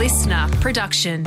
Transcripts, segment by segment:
listener production.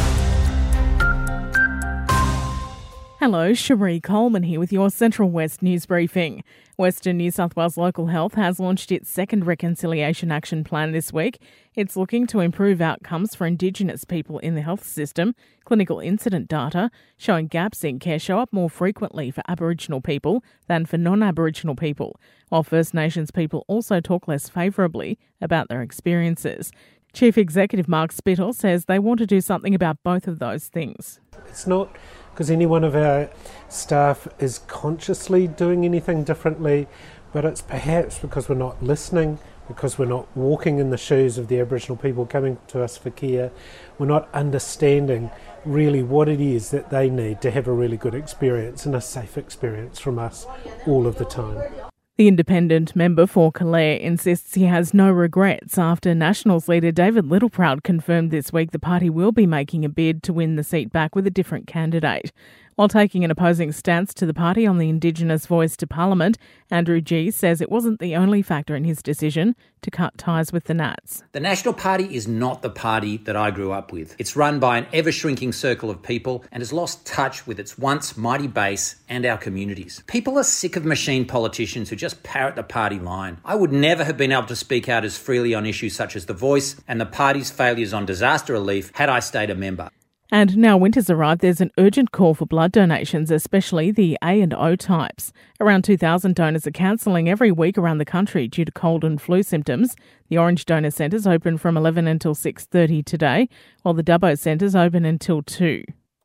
Hello, Cherie Coleman here with your Central West News Briefing. Western New South Wales Local Health has launched its second Reconciliation Action Plan this week. It's looking to improve outcomes for Indigenous people in the health system. Clinical incident data showing gaps in care show up more frequently for Aboriginal people than for non-Aboriginal people, while First Nations people also talk less favourably about their experiences. Chief Executive Mark Spittle says they want to do something about both of those things. It's not because any one of our staff is consciously doing anything differently, but it's perhaps because we're not listening, because we're not walking in the shoes of the Aboriginal people coming to us for care. We're not understanding really what it is that they need to have a really good experience and a safe experience from us all of the time. The independent member for Calare insists he has no regrets after Nationals leader David Littleproud confirmed this week the party will be making a bid to win the seat back with a different candidate. While taking an opposing stance to the party on the Indigenous voice to Parliament, Andrew Gee says it wasn't the only factor in his decision to cut ties with the Nats. The National Party is not the party that I grew up with. It's run by an ever-shrinking circle of people and has lost touch with its once mighty base and our communities. People are sick of machine politicians who just parrot the party line. I would never have been able to speak out as freely on issues such as the voice and the party's failures on disaster relief had I stayed a member. And now winter's arrived, there's an urgent call for blood donations, especially the A and O types. Around 2,000 donors are cancelling every week around the country due to cold and flu symptoms. The Orange Donor Centres open from 11 until 6:30 today, while the Dubbo Centres open until 2.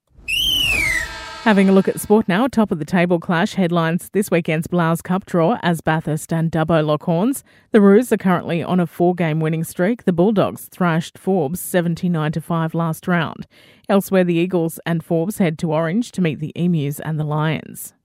Having a look at sport now, top of the table clash headlines this weekend's Blouse Cup draw as Bathurst and Dubbo lock horns. The Roos are currently on a 4-game winning streak. The Bulldogs thrashed Forbes 79-5 last round. Elsewhere, the Eagles and Forbes head to Orange to meet the Emus and the Lions.